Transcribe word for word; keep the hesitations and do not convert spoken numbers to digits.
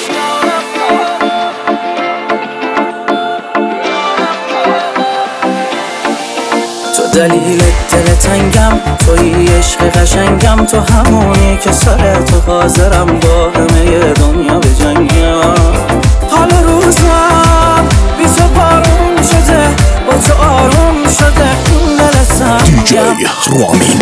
تو دلیل دل تنگم، توی عشق قشنگم، تو همونی که سر تو حاضرم با همه دنیا به جنگم. حالا روزم بی تو بارون شده، با تو آروم شده این دل سنگم. دی جی رامین